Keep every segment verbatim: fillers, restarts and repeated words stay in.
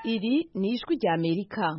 Iri ni ijwi rya Amerika.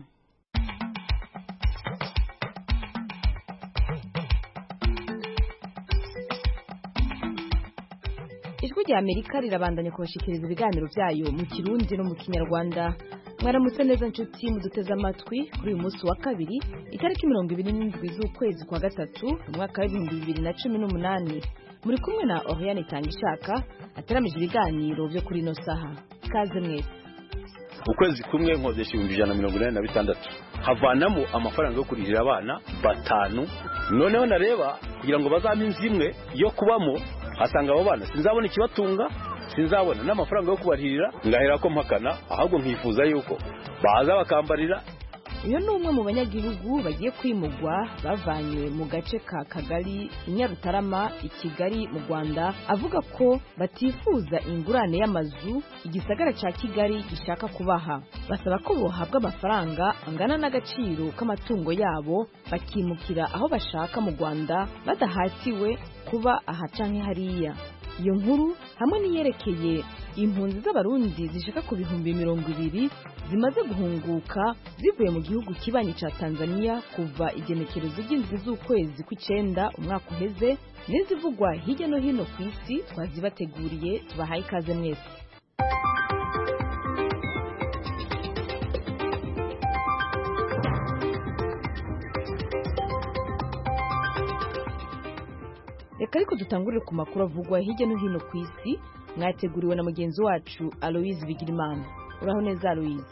Ijwi rya Amerika rirabandanya kubashikiriza ibiganiro byayo mu Kirundi no mu Kinyarwanda. Mwaramutse neza nshuti muduteze amatwi kuri uyu munsi wa kabiri itariki mirongo ibiri n'indwi z'ukwezi kwa gatatu mu mwaka w'ibihumbi bibiri na cumi n'umunani. Muri kumwe na Oriane Tangishaka ataramije ibiganiro byo kuri no saha. Kaze mwese. Ukwezi kumwe nkodesha ibihumbi ijana na mirongo inani na bitandatu havanamo amafaranga yo kurihira abana batanu. Noneho nareba kugira ngo bazampe inzu imwe yo kubamo, hasanga abo bana sinzabona ikibatunga, sinzabona n'amafaranga yo kubarihira, ngahera ko mpakana, ahubwo nkifuza yuko baza bakambarira. Uyo ni umwe mu banyagihugu bagiye kwimugwa bavanywe mu gace ka Kagali Nyarutarama i Kigali mu Rwanda, avuga ko batifuza ingurane y'amazu igisagara ca Kigali gishaka kubaha. Basaba ko bohabwa amafaranga angana n'agaciro k'amatungo yabo bakimukira aho bashaka mu Rwanda badahatiwe kuba aha canke hariya. Iyo nkuru hamwe niyerekeye impunzi z'abarundi zishaka ku bihumbi mirongo ibiri zimaze guhunguka zivuye mu gihugu kibanyi ca Tanzania kuva igenekerezo ry'indwi z'ukwezi kw'icenda umwaka uheze n'izivugwa hirya no hino ku isi twazibateguriye. Tubahaye ikaze mwese. Reka ariko dutangurire ku makuru avugwa hirya no hino ku isi mwateguriwe na mugenzi wacu Aloise Bigirimana. Uraho neza Aloise?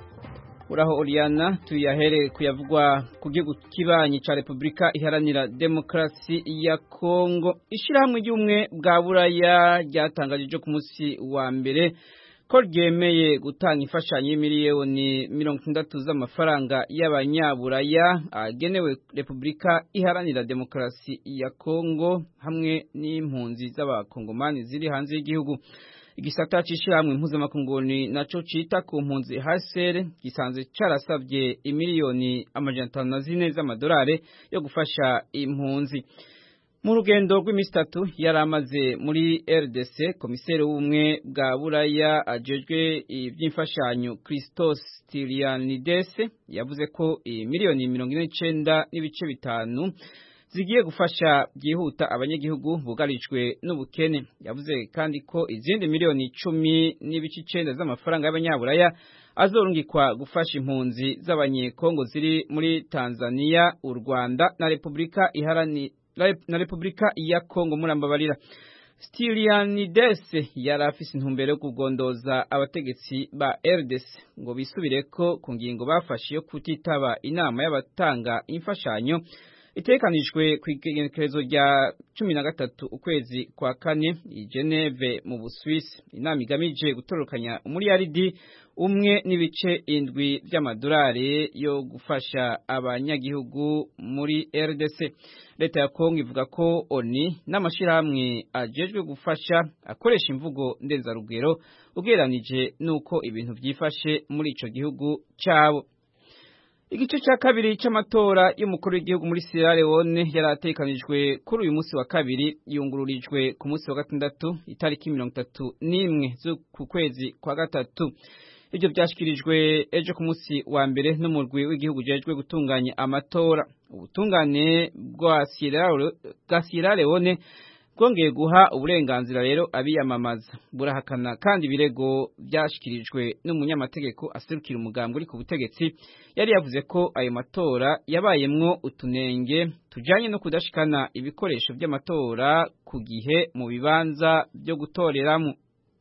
Uraho Oriana. Tuyahere kuyavugwa ku gihugu kibanyi ca Republika Iharanira Demokarasi ya Kongo. Ishirahamwe ry'umwe bwa Buraya ryatangaje ku munsi wa mbere ko ryemeye gutanga imfashanyo y'imiliyoni mirongo itandatu z'amafaranga y'abanyaburaya agenewe Republika Iharanira Demokarasi ya Kongo hamwe n'impunzi z'abakongomani ziri hanze y'igihugu. Igisata c'ishirahamwe mpuzamakungu naco cita ku mpunzi H C R gisanzwe carasavye imiliyoni amajana atanu na zine z'amadolari yo gufasha impunzi. Mu rugendo rw'imisi itatu yaramaze muri R D C, komiseri w'ubumwe bwa Buraya ajejwe ivy'imfashanyo Christos Stylianides yavuze ko miliyoni mirongo ine n'icenda n'ibice bitanu zigiye gufasha byihuta abanyagihugu bugarijwe n'ubukene. Yavuze kandi ko izindi miliyoni icumi n'ibice icenda z'amafaranga y'abanyaburaya azorungikwa gufasha impunzi z'abanyekongo ziri muri Tanzania, u Rwanda na Republika Iharanira na Republika ya Kongo murambabarira. Stylianides yarafise intumbero yo kugondoza abategetsi ba R D C ngo bisubireko ku ngingo bafashe yo kutitaba inama y'abatanga imfashanyo itekanijwe ku igenekerezo rya cumi na gatatu ukwezi kwa kane i Geneve mu Busuwisi. Inama igamije gutorokanya umuriyaridi umwe n'ibice indwi by'amadolari yo gufasha abanyagihugu muri R D C. Leta ya Kongo ivuga ko ONU n'amashirahamwe ajejwe gufasha akoresha imvugo ndenzarugero ugereranije nuko ibintu byifashe muri ico gihugu cyabo. Igice cya kabiri c'amatora y'umukuru w'igihugu muri Sierra Leone yaratekanijwe kuri uyu munsi wa kabiri, yungururijwe ku munsi wa gatandatu itariki mirongo itatu n'imwe z'uku kwezi kwa gatatu. Ibyo byashikirijwe ejo ku munsi wa mbere n'umurwi w'igihugu jejwe gutunganya amatora. Ubutungane bwa Sierra Leone bwongeye guha uburenganzira rero abiyamamaza. Burahakana kandi ibirego byashikirijwe n'umunyamategeko aserukira umugambi uri ku butegetsi, yari yavuze ko ayo matora yabayemwo utunenge tujanye no kudashikana ibikoresho by'amatora ku gihe mu bibanza byo gutoreramo.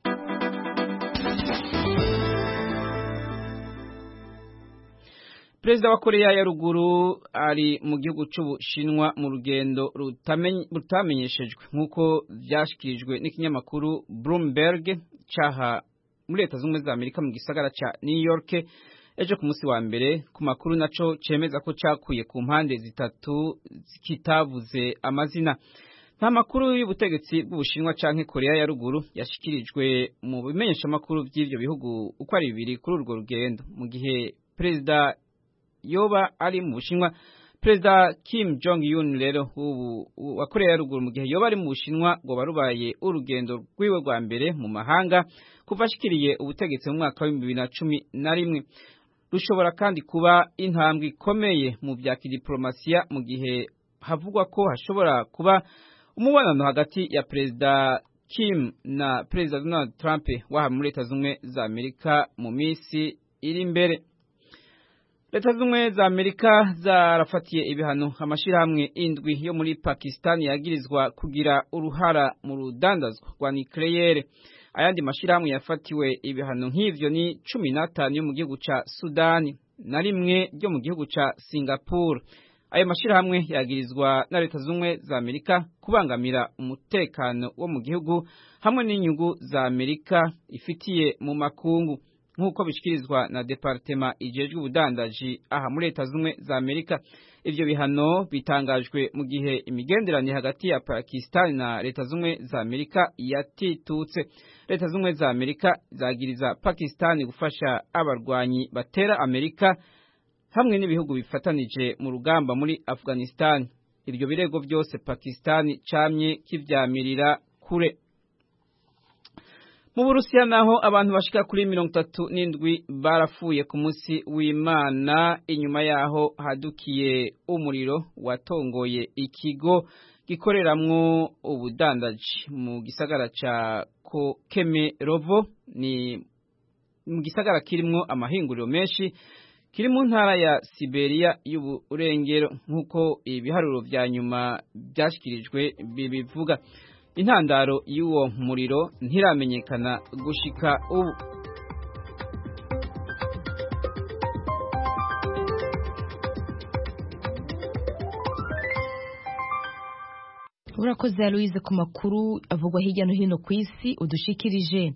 Perezida wa Korea ya Ruguru ari mu gihugu c'Ubushinwa mu rugendo rutamenyeshejwe nk'uko byashikirijwe n'ikinyamakuru Bloomberg caha muri Leta Zunze za Amerika mu gisagara ca New York ejo ku munsi wa mbere. Ku makuru naco cemeza ko cakuye ku mpande zitatu kitavuze amazina. Nta makuru y'ubutegetsi bw'Ubushinwa canke Korea ya Ruguru yashikirijwe mu bimenyesha makuru by'ivyo bihugu uko ari bibiri kuri urwo rugendo. Mu gihe Perezida yoba ari mu Bushinwa, Perezida Kim Jong Un rero ubu wa Korea ya ruguru mu gihe yoba ari mu Bushinwa ngo barubaye urugendo rwiwe rwa mbere mu mahanga kuva ashikiriye ubutegetsi mu mwaka wa bibiri na cumi na rimwe. Rushobora kandi kuba intambwe ikomeye mu bya kidiplomasiya mu gihe havugwa ko hashobora kuba umubonano hagati ya Perezida Kim na Perezida Donald Trump wa muri Leta Zunze za Amerika mu minsi iri imbere. Leta Zunze za Amerika zarafatiye ibihano amashirahamwe indwi yo muri Pakistan yagirizwa kugira uruhara mu rudandazwa rwa nucleaire. Ayandi mashirahamwe yafatiwe ibihano nk'ivyo ni cumi na tanu yo mu gihugu ca Sudan na rimwe ryo mu gihugu ca Singapore. Ayo mashirahamwe yagirizwa na Leta Zunze za Amerika kubangamira umutekano wo mu gihugu hamwe n'inyungu za Amerika ifitiye mu makungu, nk'uko bishikirizwa na Departema ijejwe ubudandaji aha muri Leta Zunze za Amerika. Ivyo bihano bitangajwe mu gihe imigenderanire hagati ya Pakistan na Leta Zunze za Amerika yatitutse. Leta Zunze za Amerika zagiriza Pakistan gufasha abarwanyi batera Amerika hamwe n'ibihugu bifatanije mu rugamba muri Afghanistan. Ibyo birego byose Pakistan camye kivyamirira kure. Mu Burusiya naho abantu bashika kuri mirongo itatu n'indwi barafuye ku munsi w'Imana inyuma yaho hadukiye umuriro watongoye ikigo gikoreramwo ubudandaji mu gisagara ca Kemerovo, ni mu gisagara kirimwo amahinguriro menshi kiri mu ntara ya Siberia y'uburengero, nk'uko ibiharuro vya nyuma byashikirijwe bibivuga. Intandaro y'uwo muriro ntiramenyekana gushika ubu. Urakoze Aloise ku makuru avugwa hirya no hino ku isi udushikirije.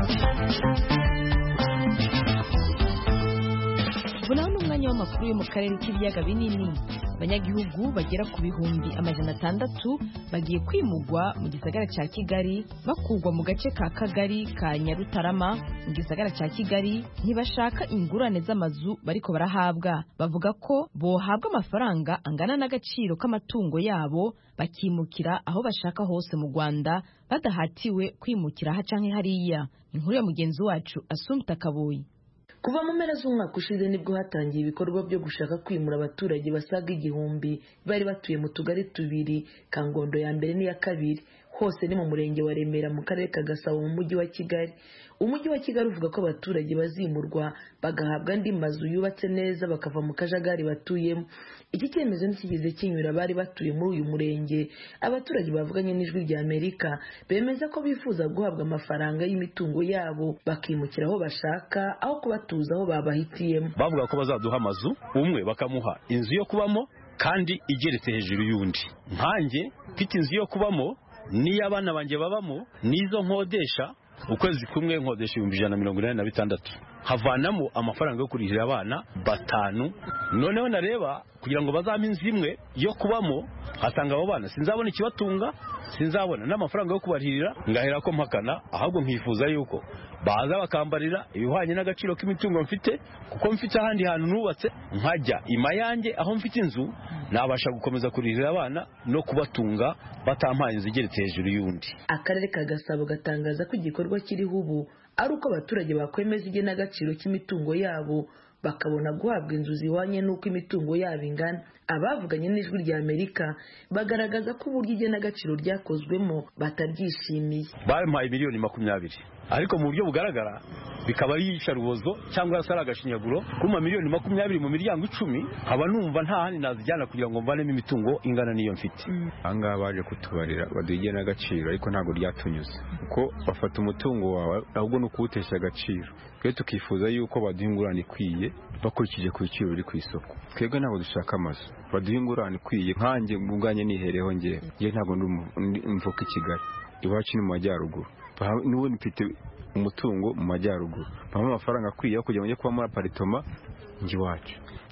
Bunaho n'umwanya w'amakuru yo mu karere k'ibiyaga binini. Abanyagihugu bagera ku bihumbi amajana atandatu bagiye kwimugwa mu gisagara ca Kigali bakugwa mu gace ka Kagari ka Nyarutarama mu gisagara ca Kigali. Ntibashaka ingurane z'amazu bariko barahabwa, bavuga ko bohabwa amafaranga angana n'agaciro k'amatungo yabo bakimukira aho bashaka hose mu Rwanda badahatiwe kwimukira ha canke hariya. Inkuru ya mugenzi wacu Assumpta Kaboyi. Kuva mu mpera z'umwaka ushize nibwo hatangiye ibikorwa byo gushaka kwimura abaturage basaga igihumbi bari batuye mu tugari tubiri, Kangondo ya mbere n'iya kabiri. Hose ni mu murenge wa Remera mu karere ka Gasabo mu mujyi wa Kigali. Umujyi wa Kigali uvuga ko abaturage bazimurwa bagahabwa andi mazu yubatse neza bakava mu kajagari batuyemo. Iki cyemezo ntikigeze kinyura bari batuye muri uyu murenge. Abaturage bavuganye n'ijwi rya Amerika bemeza ko bifuza guhabwa amafaranga y'imitungo yabo bakimukira aho bashaka aho kubatuza aho babahitiyemo. Bavuga ko bazaduha amazu, umwe bakamuha inzu yo kubamo kandi igeretse hejuru y'undi. Nkanjye mfite inzu yo kubamo niyo abana banjye babamo, nizo nkodesha ukwezi kumwe nkodesha ibihumbi ijana na mirongo inani na bitandatu, havanamo amafaranga yo kurihira abana batanu. Noneho nareba kugira ngo bazame inzu imwe yo kubamo, hasanga abo bana sinzabona ikibatunga, sinzabona n'amafaranga yo kubarihira, ngahera ko mpakana, ahubwo nkifuza yuko baza bakambarira ibihwanye n'agaciro k'imitungo mfite, kuko mfite ahandi hantu nubatse nkajya ima yanjye aho mfite inzu, nabasha gukomeza kurihira abana no kubatunga batampaye inzu igeretse hejuru y'undi. Akarere ka Gasabo gatangaza ko igikorwa kiriho ubu ari uko abaturage bakwemeza igenagaciro cy'imitungo yabo bakabona guhabwa inzu zihwanye n'uko imitungo yabo ingana. Abavuganye n'ijwi rya Amerika bagaragaza ko uburyo igenagaciro ryakozwemo bataryishimiye. Bampaye miliyoni makumyabiri, ariko mu buryo bugaragara bikaba ari isharubozo cyangwa asara agashinyaguro. Kuma miliyoni makumyabiri mu miryango icumi, haba numva nta handi nazijyana kugira ngo mvanemo imitungo ingana niyo mfite. Anga baje kutubarira baduhigena agaciro, ariko ntago ryatunyuze kuko bafata umutungo wawe ahubwo no kuwutesha agaciro. Twe tukifuza yuko baduhingurana ikwiye bakurikije ku biciro biri ku isoko. Twebwe ntabwo dushaka amazu, baduhingurana ikwiye. Nkanjye mbunganye nihereho ngiye ngiye ntabwo mvuka i Kigali, iwacu ni mu majyaruguru. N'ubu mfite umutungo mu majyaruguru, bamwe amafaranga akwiye kugira ngo njye kuba muri aparitoma ngi wacu.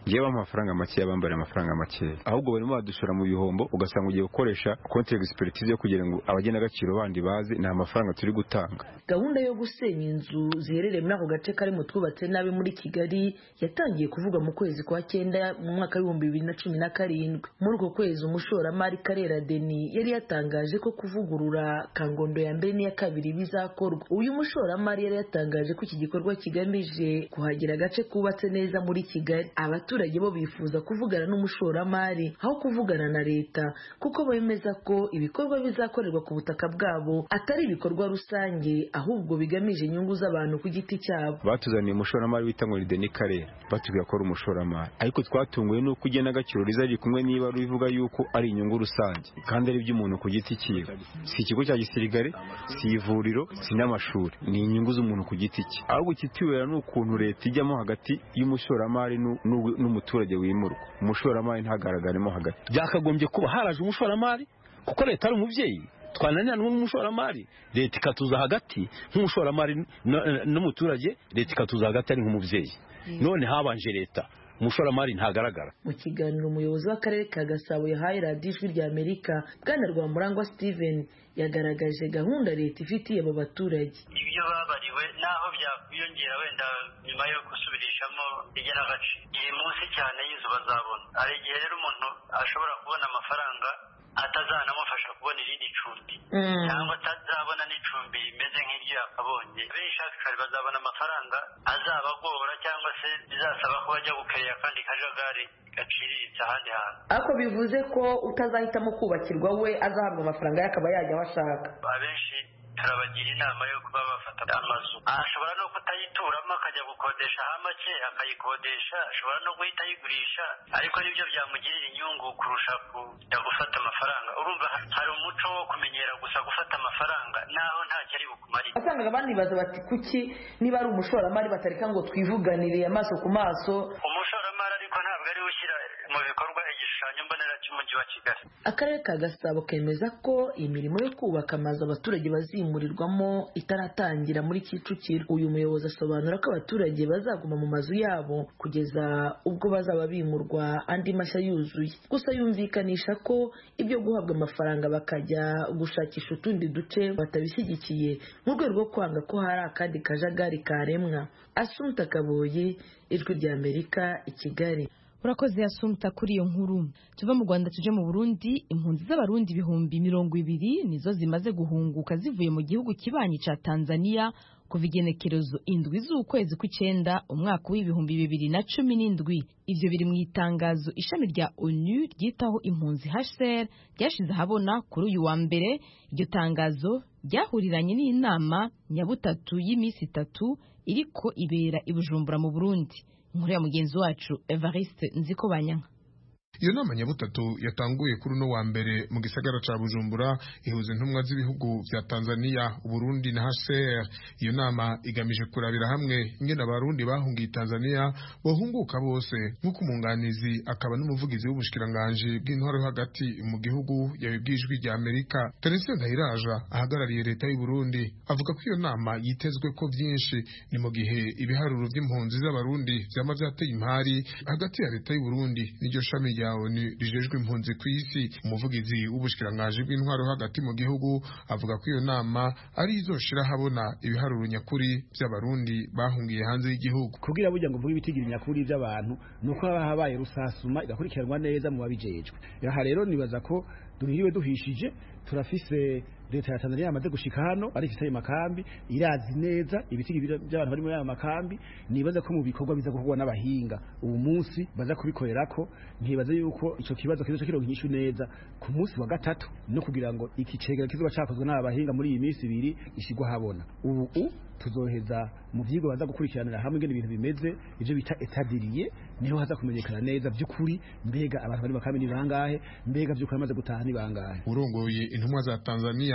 yewe amafaranga make yabambara amafaranga make ahubwo barimo badushora mu bihombo ugasanga ugiye gukoresha contre expertise yo kugira ngo abagena agaciro bandi bazi nta mafaranga turi gutanga. Gahunda yo gusenya inzu ziherereye muri ako gace kari mu twubatse nabi muri Kigali yatangiye kuvuga mu kwezi kwa cyenda mu mwaka w'ibihumbi bibiri na cumi na karindwi. Muri uko kwezi umushoramari Karera Deni yari yatangaje ko kuvugurura Kangondo ya mbere n'iya kabiri bizakorwa. Uyu mushoramari yari yatangaje ko iki gikorwa kigamije kuhagira agace kubatse neza muri Kigali. Abaturage bo bifuza kuvugana n'umushoramari aho kuvugana na leta kuko bemeza ko ibikorwa bizakorerwa ku butaka bwabo atari ibikorwa rusange ahubwo bigamije inyungu z'abantu ku giti cyabo. Batuzaniye umushoramari wita ngo Deni Karera batubwira ko ari umushoramari ariko twatunguye nuko ugena agaciro rizari kumwe niba bivuga yuko ari inyungu rusange kandi ari iby'umuntu ku giti cyiwe. Si ikigo cya gisirikare, si ivuriro, si n'amashuri, ni inyungu z'umuntu ku giti cye. Ahubwo kitubera n'ukuntu leta ijyamo hagati y'umushoramari n'umuturage wimurwa. Umushoramari ntagaragaremo hagati. Byakagombye kuba haraje umushoramari kuko leta ari umubyeyi. Twananirana n'umushoramari leta ikatuza hagati nk'umushoramari n'umuturage leta ikatuza hagati ari nk'umubyeyi. None habanje leta umushoramari ntagaragara. Mu kiganiro umuyobozi w'akarere ka Gasabo yahaye radiyo Ijwi rya Amerika Bwana Rwamurangwa Steven yagaragaje gahunda leta ifitiye abo baturage. Ibyo babariwe naho byakwiyongera wenda nyuma yo gusubirishamo igenagaciro iri munsi cyane y'izo bazabona. Hari igihe rero umuntu ashobora kubona amafaranga atazanamufasha kubona irindi cumbi cyangwa atazabona n'icumbi rimeze nk'iryo yakabonye. Benshi bazabona amafaranga azabagora cyangwa se bizasaba ko bajya gukerera kandi kajagari gaciriritse ahandi hantu. Ariko bivuze ko utazahitamo kubakirwa we azahabwa amafaranga yakaba yajya aho ashaka. Abenshi turabagira inama yo kuba bafata amazu. Ashobora no kutayituramo akajya gukodesha ha make akayikodesha, ashobora no guhita ayigurisha ariko nibyo byamugirira inyungu kurusha kujya gufata amafaranga. Urumva hari umuco wo kumenyera gusa gufata amafaranga naho ntacyo ari bukumarire. Asangaga abandi baza bati kuki niba ari umushoramari batareka ngo twivuganire amaso ku maso. Umushoramari ariko ntabwo ari ushyira mu bikorwa igishushanyo mbonera cy'umujyi wa Kigali. Akarere ka Gasabo kemeza ko imirimo yo kubaka amazu abaturage bazimurirwamo itaratangira muri Kicukiro. Uyu muyobozi asobanura ko abaturage bazaguma mu mazu yabo kugeza ubwo bazaba bimurwa andi mashya yuzuye. Gusa yumvikanisha ko ibyo guhabwa amafaranga bakajya gushakisha utundi duce batabishyigikiye mu rwego rwo kwanga ko hari akandi kajagari karemwa. Asumta Kaboyi, Ijwi rya Amerika, i Kigali. Urakoze Asumta kuri iyo nkuru. Tuva mu Rwanda tuje mu Burundi. Impunzi z'abarundi ibihumbi mirongo ibiri nizo zimaze guhunguka zivuye mu gihugu kibanyi ca Tanzania kuva igenekerezo indwi z'ukwezi kw'icenda umwaka w'ibihumbi bibiri na cumi n'indwi. Ivyo biri mu itangazo ishami rya ONU ryitaho impunzi H C R ryashize ahabona kuri uyu wa mbere. Iryo tangazo ryahuriranye n'inama nyabutatu y'imisi itatu iriko ibera i Bujumbura mu Burundi. Inkuru ya mugenzi wacu Evariste Nzikobanyanka. Iyo nama nyabutatu yatanguye kuri no wa mbere mu gisagara ca Bujumbura ihuza intumwa z'ibihugu vya Tanzania, Burundi na H C R. Iyo nama igamije kurabira hamwe ingene abarundi bahungiye Tanzania bohunguka bose nk'uko umunganizi akaba n'umuvugizi w'ubushikiranganje bw'intwaro hagati mu gihugu yabibwijwe rya Amerika. Terence Ndahiraja ahagarariye leta y'u Burundi avuga ko iyo nama yitezwe ko byinshi ni mu gihe ibiharuro by'impunzi z'abarundi vyama vyateye impari hagati ya leta y'u Burundi n'iryo shami rya ONU rijejwe impunzi ku isi. Umuvugizi w'ubushikiranganje bw'intwaro hagati mu gihugu avuga ko iyo nama ari izoshira habona ibiharuro nyakuri by'abarundi bahungiye hanze y'igihugu. Kugira burya ngo vuga ibitigiri nyakuri by'abantu nuko haba habaye rusasuma igakurikiranwa neza mu babijejwe. Aha rero nibaza ko duhiriwe duhishije turafise leta ya Tanzania yamaze gushika hano ari ifite makambi irazi neza ibitigiri by'abantu bari muri aya makambi. Nibaza ko mu bikorwa biza gukorwa n'abahinga ubu munsi baza kubikorerako. Ntibaza yuko ico kibazo kizo kironka inyishu neza ku munsi wa gatatu no kugira ngo iki cegera kizoba cakozwe n'abahinga muri iyi minsi ibiri ishigwa habona. Ubu tuzoheza mu vyigo baza gukurikiranira hamwe ngene ibintu bimeze ivyo bita etadiriye niho haza kumenyekana neza by'ukuri mbega abantu bari makambi ni bangahe mbega by'ukuri amaze gutaha ni bangahe. Urongoye intumwa za Tanzania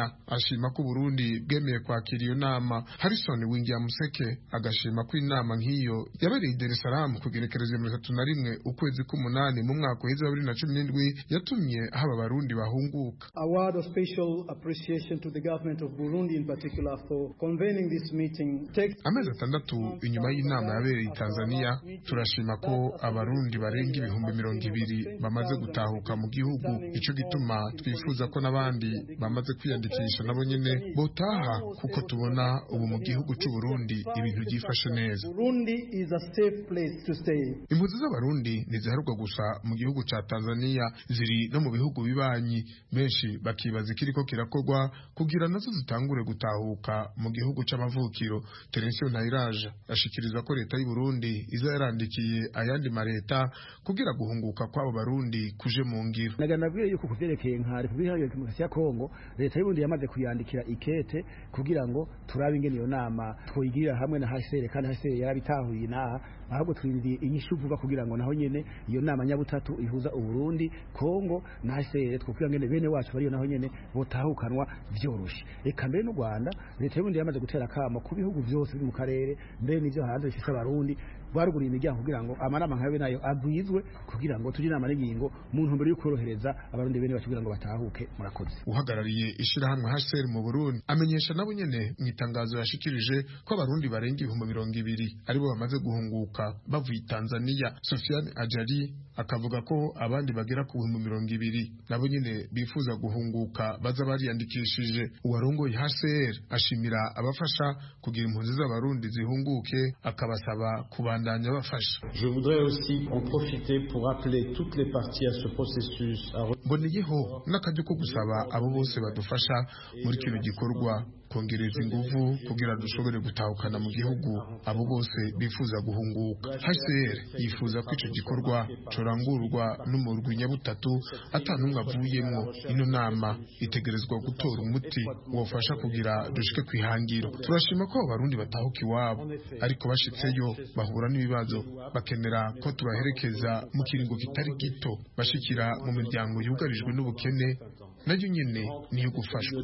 ashima ko Burundi bwemeye kwakira iyo nama. Harrison Wingia Museke agashima ko inama nk'iyo yabereye i Dar es Salaam kugerekereza mirongo itatu na rimwe ukwezi k'umunani mu mwaka wa bibiri na cumi n'indwi yatumye haba abarundi bahunguka. A word of special appreciation to the government of Burundi in particular for convening this meeting. Amezi atandatu inyuma y'inama yabereye i Tanzania, turashima ko abarundi barenga ibihumbi mirongo ibiri bamaze gutahuka mu gihugu. Ico gituma twifuza ko n'abandi bamaze kwiyandikisha nabo nyene botaha, kuko tubona ubu mu gihugu cy'u Burundi ibintu byifashe neza. Burundi is a safe place to stay. Impunzi z'abarundi ntiziharurwa gusa mu gihugu ca Tanzania, ziri no mu bihugu bibanyi. Benshi bakibaza ikiriko kirakorwa kugira nazo zitangure gutahuka mu gihugu c'amavukiro. Terensiyo Ntayiraja ashikiriza ko leta y'u Burundi iza yarandikiye ayandi mareta kugira guhunguka kw'abo barundi kuje mu ngiro. Naganabwiye yuko kuvyerekeye nka Republika ya Demokarasi ya Kongo, leta y'u Burundi yamaze kuyandikira ikete kugira ngo turabe ingene iyo nama twoyigirira hamwe na H C R, kandi H C R yarabitahuye naha, ahubwo twindiye inyishu vuga kugira ngo naho nyene iyo nama nyabutatu ihuza u Burundi, Kongo na H C R twokwiga ngene bene wacu bariyo naho nyene botahukanwa vyoroshe. Eka mbere n'u Rwanda, leta y'u Burundi yamaze gutera kamo ku bihugu byose biri mu karere, mbere n'ivyo hanze bifise abarundi baruguriye imiryango kugira ngo amanama nkabe nayo agwizwe kugira ngo tujye inama n'ingingo mu ntumbero yo korohereza abarundi bene bacu kugira ngo batahuke. Murakoze. Uhagarariye ishirahamwe H C R mu Burundi amenyesha nabo nyene mu itangazo yashikirije ko abarundi barenga ibihumbi mirongo ibiri aribo bamaze guhunguka bavuye Tanzania. Sofiane Ajari akavuga ko abandi bagera ku bihumbi mirongo ibiri nabo nyene bifuza guhunguka baza bariyandikishije. Uwarongoye H C R ashimira abafasha kugira impunzi z'abarundi zihunguke, akabasaba kubandanya bafasha. Je voudrais aussi en profiter pour appeler toutes les parties à ce processus. Mboneyeho n'akajyo ko gusaba abo bose badufasha muri kino gikorwa kongereza inguvu kugira dushobore gutahukana mu gihugu abo bose bifuza guhunguka. H C R yifuza ko ico gikorwa corangurwa n'umurwi nyabutatu atanumwe avuyemwo. Ino nama itegerezwa gutora umuti wofasha kugira dushike kwihangiro. Turashima ko abarundi batahuka iwabo, ariko bashitseyo bahura n'ibibazo, bakenera ko tubaherekeza mu kiringo kitari gito bashikira mu miryango yugarijwe n'ubukene, nayo nyene niyo gufashwa.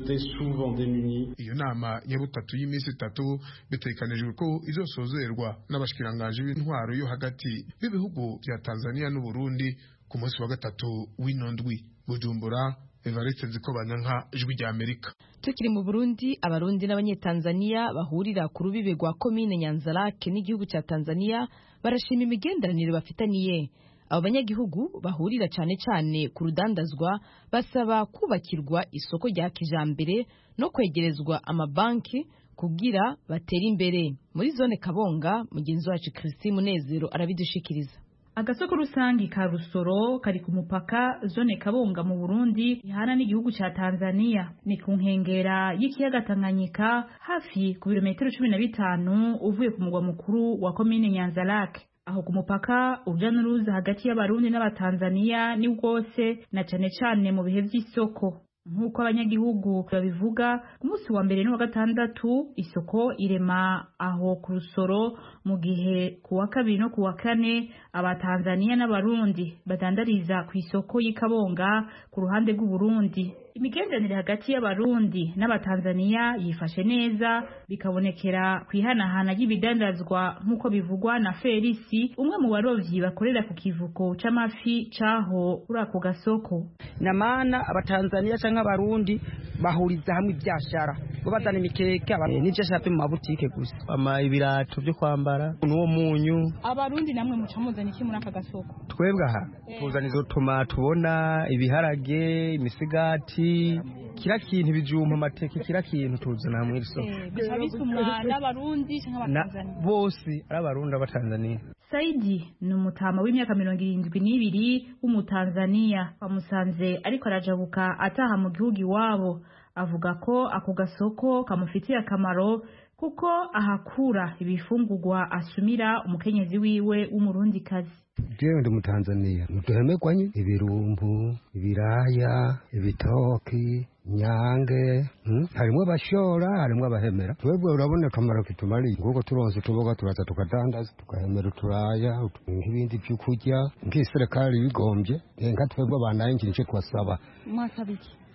Iyo nama nyabutatu y'imisi itatu bitekanijwe ko izosozerwa n'abashikiranganje b'intwaro yo hagati b'ibihugu bya Tanzania n'u Burundi ku munsi wa gatatu w'inondwi. Bujumbura, Evariste Nzikobanyanka, Ijwi rya Amerika. Tukiri mu Burundi, abarundi n'abanyetanzania bahurira ku rubibe rwa komine Nyanzarake n'igihugu cya Tanzania barashima imigenderanire bafitaniye. Abo banyagihugu bahurira cyane cyane ku rudandazwa basaba kubakirwa isoko rya kijambere no kwegerezwa amabanki kugira batera imbere. Muri zone Kabonga, mugenzi wacu Christine Munezero arabidushikiriza. Agasoko rusangi ka Rusoro kari ku mupaka zone Kabonga mu Burundi ihana n'igihugu ca Tanzania, ni ku nkengera y'ikiyaga Tanganyika, hafi ku birometero cumi na bitanu uvuye ku mugwa mukuru wa komine Nyanzarake. Aho ku mupaka uja n'uruza hagati y'abarundi n'abatanzania ni bwose, na cane cane mu bihe vy'isoko. Nk'uko abanyagihugu babivuga, ku munsi wa mbere n'uwa gatandatu isoko irema aho ku Rusoro, mu gihe ku wa kabiri no ku wa kane abatanzania n'abarundi badandariza ku isoko y'Ikabonga ku ruhande rw'u Burundi. Imigenderanire hagati y'abarundi n'abatanzania yifashe neza, bikabonekera kwihanahana y'ibidandazwa nk'uko bivugwa na Felisi, umwe mu barovyi bakorera ku kivuko c'amafi caho kuri ako gasoko. Namana abatanzania canke abarundi bahuriza hamwe ibyashara, bo bazana imikeke n'ivyo shape mu mabutike gusa, ama ibirato byo kwambara n'uwo munyu. Abarundi namwe muca muzana iki muri aka gasoko? Twebwe aha tuzana izo tomato ubona, ibiharage, imisigati, kira kintu, bijumba, amateke, kira kintu tuzana hamwe isoko. Bisumwa n'abarundi canke abatanzania? Bose ari abarundi abatanzania. Saidi ni umutama w'imyaka mirongo irindwi n'ibiri w'umutanzania, bamusanze ariko arajabuka ataha mu gihugu iwabo. Avuga ko ako gasoko kamufitiye akamaro kuko ahakura ibifungurwa asumira umukenyezi wiwe w'umurundikazi. Jewe ndi Mutanzania, muduhemegwanye ibirumbu, ibiraya, ibitoki, nyange, hmm? harimwo abashora, harimwo abahemera. Twebwe urabona akamaro kitumari, nguko turonse tuboga turaza tukadandaza, tukahemera uturaya, nk'ibindi by'ukurya, nk'iserekari bigombye, nka twebwe abana y'injiri cyo twasaba. Mwasabiki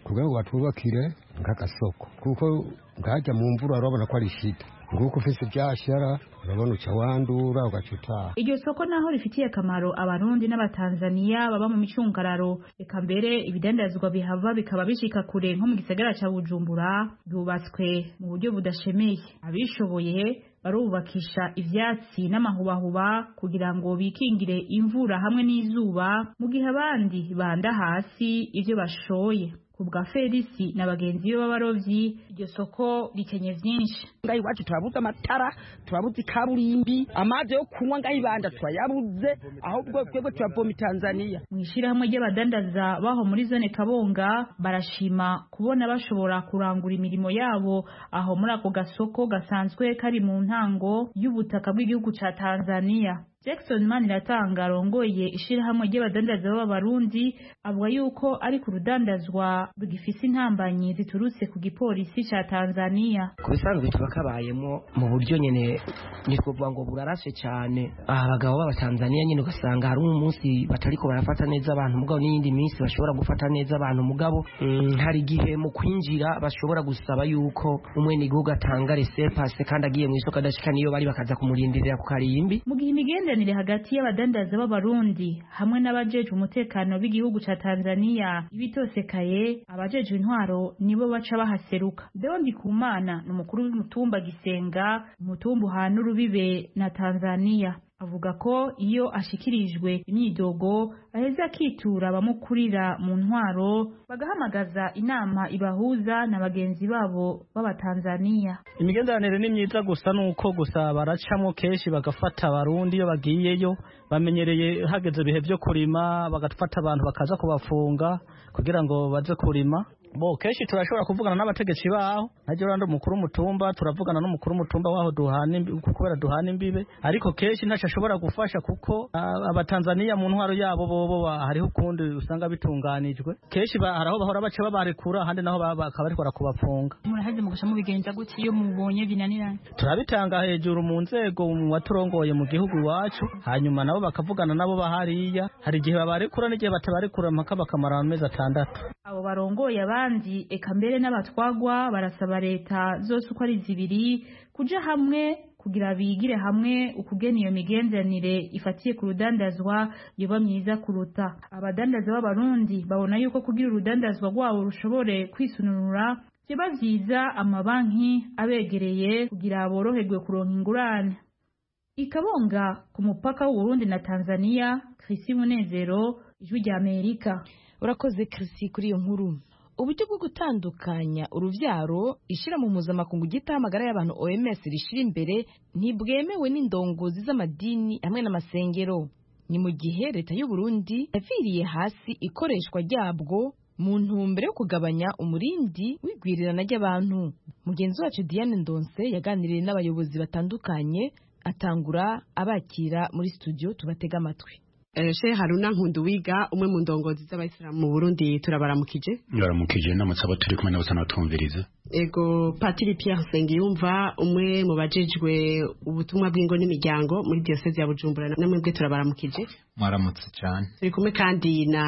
kugira ngo batubakire nk'agasoko kuko ngajya mu mvura urabona ko ari shida nguko ufise ibyashara urabona uca wandura ugaca utaha. Iryo soko naho rifitiye akamaro abarundi n'abatanzaniya baba mu micungararo, reka mbere ibidandazwa bihava bikaba bishika kure nko mu gisagara ca Bujumbura byubatswe mu buryo budashemeye. Abishoboye barubakisha ivyatsi n'amahubahuba kugira ngo bikingire imvura hamwe n'izuba, mu gihe abandi banda hasi ivyo bashoye. Kubwa Felisi na bagenzi be b'abarovyi, iryo soko rikenye vyinshi. Ngai wacu turabuze amatara, turabuze kaburimbi, amazi yo kunywa ngai banda twayabuze, ahubwo twebwe turavoma Tanzania. Mwishira hamwe ry'abadandaza baho muri zone Kabonga barashima kubona bashobora kurangura imirimo yabo aho muri ako gasoko gasanzwe kari mu ntango y'ubutaka bw'igihugu ca Tanzania. Jackson Maniratanga arongoye ishirahamwe ry'abadandaza b'abarundi avuga yuko ari ku rudandazwa rugifise intambanyi ziturutse ku gipolisi ca Tanzania. Ku bisanzwe tuba kabayemo mu buryo nyene ni kuvuga ngo burarashe cyane. Abagabo b'abatanzania nyene ugasanga hari umunsi batariko barafata neza abantu mugabo n'iyindi minsi bashobora gufata neza abantu mugabo mm, hari gihe mu kwinjira bashobora gusaba yuko umwe ni guga tanga resepase kandi agiye mu isoko adashika niyo bari bakaza kumurindirira ku karimbi. Mu gihe imigende hagati y'abadandaza b'abarundi hamwe n'abajeje umutekano b'igihugu ca Tanzania ibitosekaye, abajeje intwaro nibo baca bahaseruka. Deondi Kumana n'umukuru w'umutumba Gisenga, umutumba uhana urubibe na Tanzania, avuga ko iyo ashikirijwe imyidogo aheza akitura abamukurira mu ntwaro bagahamagaza inama ibahuza na bagenzi babo b'abatanzania. Imigenderanire ni myiza gusa nuko gusa baracamo keshi bagafata abarundi iyo bagiyeyo bamenyereye hageze bihe byo kurima bagafata abantu bakaza kubafunga kugira ngo baze kurima. Bo keshi turashobora kuvugana n'abategetsi baho, najyo rando mukuru umutumba turavugana n'umukuru umutumba waho duhana kubera duhana imbibe, ariko keshi ntaca ashobora gufasha kuko abatanzania mu ntwaro yabo bobo hariho ukundi usanga bitunganijwe. Keshi haraho bahora bace babarekura handi naho bakaba ariko barakubafunga. Murahaze mugasha mubigenza gutyo iyo mubonye binaniranye? Turabitanga hejuru mu nzego mu waturongoye mu gihugu iwacu, hanyuma nabo bakavugana nabo bahariya, hari gihe babarekura n'igihe batabarekura mpaka bakamara amezi atandatu. Abo barongoye abandi eka mbere n'abatwagwa barasaba leta zose uko ari zibiri kuja hamwe kugira bigire hamwe ukugena iyo migenderanire ifatiye ku rudandazwa yoba myiza kuruta. Abadandaza b'abarundi babona yuko kugira urudandazwa rwabo rushobore kwisununura byoba vyiza amabanki abegereye kugira boroherwe kuronka ingurane. Ikabonga ku mupaka w'Uburundi na Tanzania, Chrissy Munezero, Ijwi rya Amerika. Urakoze Chrissy kuri iyo nkuru. Uburyo bwo gutandukanya uruvyaro ishira mu mpuzamakungu gitamagara y'abantu O M S rishira imbere ntibwemewe n'indongozi z'amadini hamwe n'amasengero. Ni mu gihe leta y'u Burundi yaviriye hasi ikoreshwa ryabwo mu ntumbero yo kugabanya umurindi w'igwirirana ry'abantu. Mugenzi wacu Diane Ndonse yaganiriye n'abayobozi batandukanye atangura abakira muri studio tubatega amatwi. Sheikh Haruna Nkunduwiga umwe mu ndongozi z'abayisilamu mu Burundi turabaramukije. Baramukije n'amatsaba turi kumwe n'abasana batumviriza. Ego Patiri Pierre Sengiyumva umwe mu bajejwe ubutumwa bw'ingo n'imiryango muri diocese ya Bujumbura namwe bwe turabaramukije. Mwaramutse cyane. Turi kumwe kandi na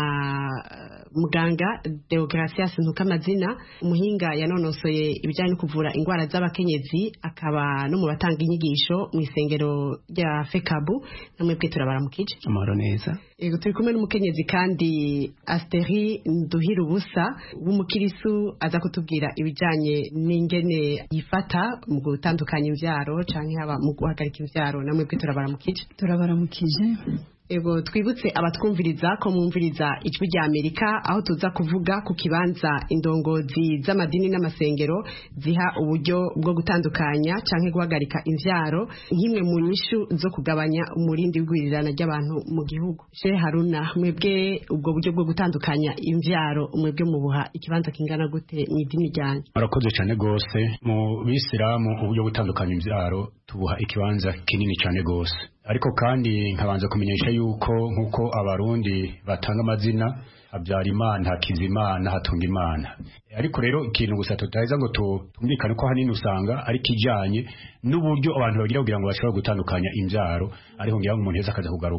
muganga Deogracias Ntukamazina umuhinga yanonosoye ibijyanye no kuvura indwara z'abakenyezi akaba no mu batanga inyigisho mu isengero rya Fekabu namwe bwe turabaramukije. Amahoro neza. Ego turi kumwe n'umukenyezi kandi Asteri Nduhira ubusa w'umukirisu aza kutubwira ibijyanye n'ingene yifata mu gutandukanya imvyaro canke haba mu guhagarika imvyaro namwe bwe turabaramukije. Turabaramukije. Ego twibutse abatwumviriza ko mwumviriza Ijwi rya Amerika aho tuza kuvuga ku kibanza indongozi z'amadini n'amasengero ziha uburyo bwo gutandukanya canke guhagarika imvyaro nk'imwe mu nyishu zo kugabanya umurindi w'igwirirana ry'abantu mu gihugu. Sheikh Haruna mwebwe ubwo buryo bwo gutandukanya imvyaro mwebwe mubuha ikibanza kingana gute mu idini ryanyu? Murakoze cyane gose. Mu Bisilamu uburyo gutandukanya imvyaro tubuha ikibanza kinini cyane gose. Ariko kandi nkabanza kumenyesha yuko nkuko abarundi batanga amazina Habyarimana, Hakizimana, Hatungimana. Ariko rero ikintu gusa tutaheza ngo tumvikane ko hanini usanga ari kijanye n'uburyo abantu bagira kugira ngo bashobora gutandukanya imbyaro, ariko ngira ngo umuntu yeza akaza kugaruka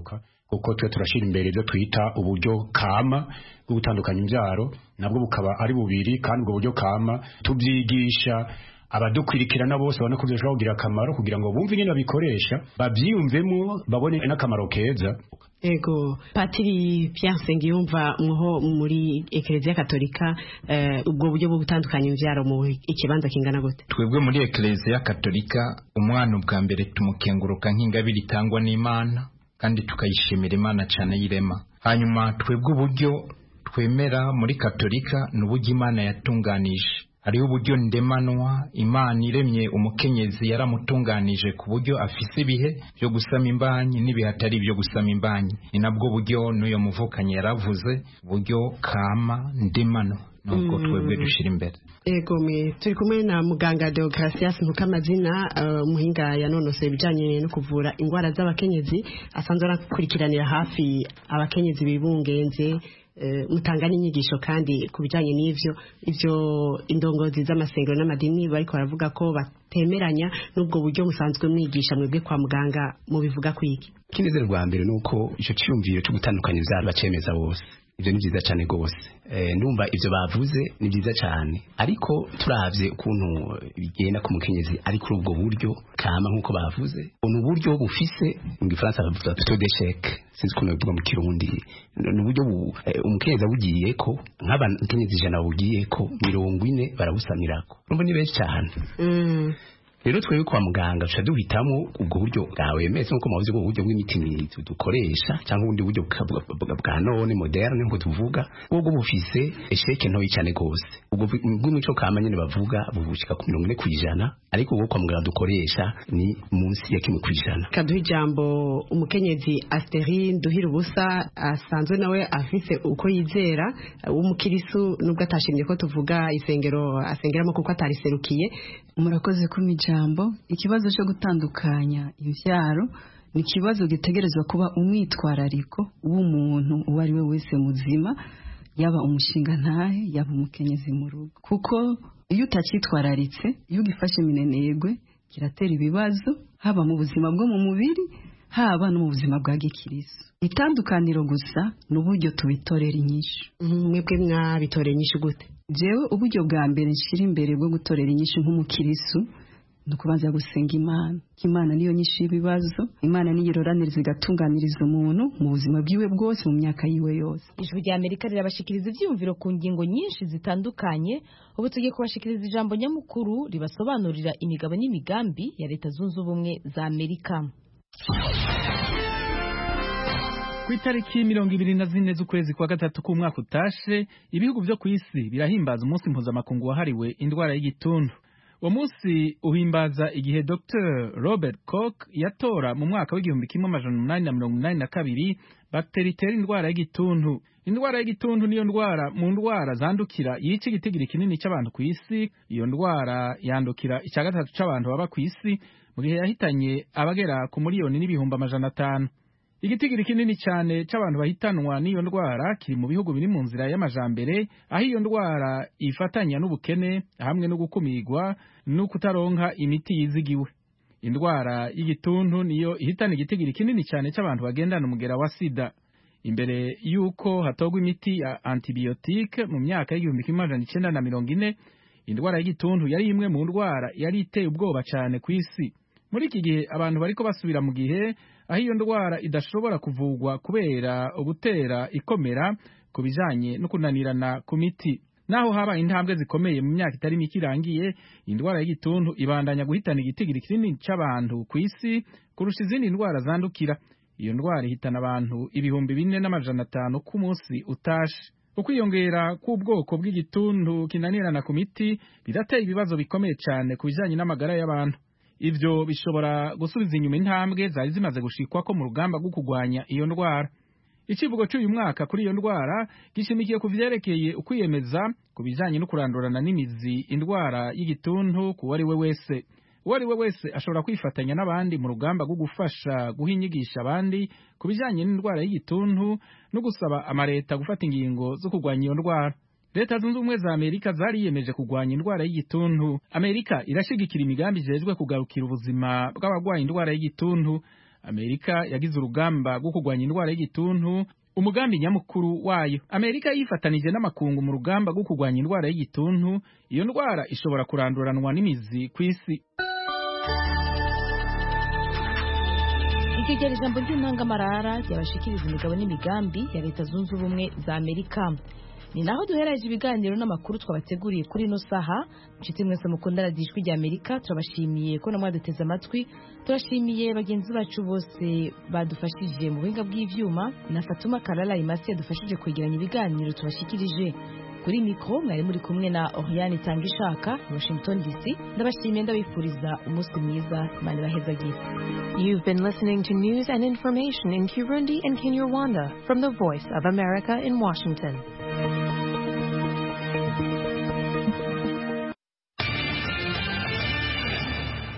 kuko twe turashira imbere ibyo twita uburyo kama bwo gutandukanya imbyaro, nabwo bukaba ari bubiri, kandi ubwo buryo kama tubyigisha abadukwirikirana bose babona ko bishobora kugira akamaro, kugira ngo bumve ingene babikoresha, babyiyumvemo, babone n'akamaro keza. Ego, Patiri Pierre Nsengiyumva, muho muri Eklezia Katolika, uh, ubwo buryo bwo gutandukanya imvyaro mu ikibanza kingana gute? Twebwe muri Eklezia Katolika umwana ubwa mbere tumukenguruka nk'ingabire itangwa n'Imana, kandi tukayishimira Imana cyane yirema. Hanyuma twebwe uburyo twemera muri Katolika n'uburyo Imana yatunganije. Hariho uburyo ndemanwa, Imana iremye umukenyezi yaramutunganije ku buryo afise ibihe byo gusama imbanyi n'ibihe atari byo gusama imbanyi. Ni nabwo buryo n'uyo muvukanye yaravuze, buryo kama ndemano, nubwo mm. twebwe dushira imbere. Ego me turi kumwe na muganga Deogratias Ntukamazina, umuhinga uh, yanonose ibijanye no kuvura ingwara z'abakenyezi, asanzwe arakurikiranira hafi abakenyezi bibungenze. Uh, mutanga n'inyigisho kandi kubijanye n'ivyo ivyo indongozi z'amasengero n'amadini bariko baravuga ko batemeranya n'ubwo buryo musanzwe mwigisha mwebwe kwa muganga mu bivuga kwiki. Kinezero rwa mbere nuko ico cyumviro cyo gutandukanya ivyaro bacemeza bose, ivyo ni byiza cyane gose. Eh ndumva ivyo bavuze ni byiza cyane, ariko turavye ukuntu bigenda ku mukenyezi ari kuri ubwo buryo kama nkuko bavuze, onu buryo bufise mu gifaransa bavuga plutôt d'échec, sinzi ko navuga mu kirundi, ni buryo umukenyezi abugiye ko nk'abakenyezi ijana bugiye ko mirongo ine barabusamirako, urumva ni benshi cyane. Mm. Rero twebwe kwa muganga tuca duhitamo ubwo buryo bwawe meze nko muvuze ubwo buryo bw'imiti dukoresha cyangwa ubundi buryo bwa none moderne nko tuvuga, ubwo bufise esheke ntoyi cyane gose. Ubwo bw'imico kama nyene bavuga bubushika ku mirongo ine kwijana, ariko ubwo kwa muganga dukoresha ni munsi ya kimwe kwijana. Kaduha ijambo umukenyezi Asterine Nduhira ubusa, asanzwe nawe afise uko yizera w'umukirisu, nubwo atashimye ko tuvuga isengero asengeramo kuko atariserukiye. Murakoze kumija jambo. Ikibazo cyo gutandukanya imvyaro ni kibazo gitegerezwa kuba umwitwarariko w'umuntu uwo ari we wese muzima, yaba umushinga ntahe yaba umukenyezi mu rugo, kuko iyo utacitwararitse, iyo ugifashe minenegwe kiratera ibibazo haba mu buzima bwo mu mubiri haba no mu buzima bwa gikirisu. Itandukaniro gusa n'uburyo tubitorera inyishu. Mwebwe mwabitorera inyishu gute? Jewe uburyo bwa mbere nshira imbere bwo gutorera inyishu nk'umukirisu nukubanza gusenga Imana. Imana niyo nyinshi ibibazo, Imana niyo iroraniriza igatunganiriza umuntu mu buzima bwiwe bwose mu myaka yiwe yose. Ijwi rya Amerika rirabashikiriza ivyumviro ku ngingo nyinshi zitandukanye. Ubu tugiye kubashikiriza ijambo nyamukuru ribasobanurira imigabo n'imigambi ya Leta Zunze Ubumwe za Amerika. Ku itariki mirongo ibiri na zine z'ukwezi kwa gatatu k'umwaka utashe, ibihugu byo ku isi birahimbaza umunsi mpuzamakungu wahariwe indwara y'igituntu. Uwo munsi uhimbaza igihe Doctor Robert Koch yatora mu mwaka w'igihumbi kimwe amajana umunani na mirongo inani na kabiri bakteri itera indwara y'igituntu. Indwara y'igituntu niyo ndwara mu ndwara zandukira yica igitigiri kinini cy'abantu ku isi. Iyo ndwara yandukira icya gatatu cy'abantu baba ku isi, mu gihe yahitanye abagera ku miliyoni n'ibihumbi amajana atanu. Igitigiri kinini cyane cy'abantu bahitanwa n'iyo ndwara kiri mu bihugu biri mu nzira y'amajambere, aho iyo ndwara ifatanya n'ubukene hamwe no gukumigwa no kutaronka imiti yizigiwe. Indwara y'igituntu niyo ihitana igitigiri kinini cyane cy'abantu bagendana umugera wa sida. Imbere yuko hatogwa imiti ya antibiotique mu myaka y'igihumbi kimwe amajana icenda na mirongo ine, indwara y'igituntu yari imwe mu ndwara yari iteye ubwoba cyane ku isi. Muri iki gihe abantu bariko basubira mu gihe aho iyo ndwara idashobora kuvugwa kubera ubutera ikomera ku bijanye no kunanirana ku miti. Naho haba intambwe zikomeye mu myaka itari mike irangiye, indwara y'igituntu ibandanya guhitana igitigiri kinini cy'abantu ku isi kurusha izindi ndwara zandukira. Iyo ndwara ihitana abantu ibihumbi bine n'amajana atanu ku munsi utashe. Ukwiyongera k'ubwoko bw'igituntu kinanirana ku miti birateye ibibazo bikomeye cyane ku bijanye n'amagara y'abantu. Ivyo bishobora gusubiza inyuma intambwe zari zimaze gushikwa ko mu rugamba rwo kugwanya iyo ndwara. Ikivugo cy'uyu mwaka kuri iyo ndwara gishimikiye ku vyerekeye ukwiyemeza ku bijanye no kurandurana n'imizi indwara y'igituntu ku wari we wese. Uwari we wese ashobora kwifatanya n'abandi mu rugamba rwo gufasha guhinyigisha abandi ku bijanye n'indwara y'igituntu no gusaba amareta gufata ingingo zo kugwanya iyo ndwara. Leta Zunze Ubumwe za Amerika zariyemeje kugwanya indwara y'igituntu. Amerika irashigikira imigambi ijejwe kugarukira ubuzima bw'abagwaye indwara y'igituntu. Amerika yagize urugamba rwo kurwanya indwara y'igituntu umugambi nyamukuru wayo. Amerika yifatanije n'amakungu mu rugamba rwo kurwanya indwara y'igituntu. Iyo ndwara ishobora kuranduranwa n'imizi ku isi. Ikigera ijambo ry'intangamarara ryabashikiriza imigabo n'imigambi ya Leta Zunze Ubumwe za Amerika. Ni naho duhereje ibiganiro n'amakuru twabateguriye kuri ino saha. Nshuti mwese mukunda radiyo Ijwi rya Amerika, turabashimiye ko namwe duteze amatwi. Turashimiye bagenzi bacu bose badufashije mu buhinga bw'ivyuma, na Fatuma Karala Imasi yadufashije kwegeranya ibiganiro tubashikirije. Kuri mikro mwari muri kumwe na Oriane Tangishaka, Washington D C. Ndabashimiye ndabifuriza umunsi mwiza, Imana ibahezagire. You've been listening to news and information in Kirundi and Kinyarwanda from the Voice of America in Washington.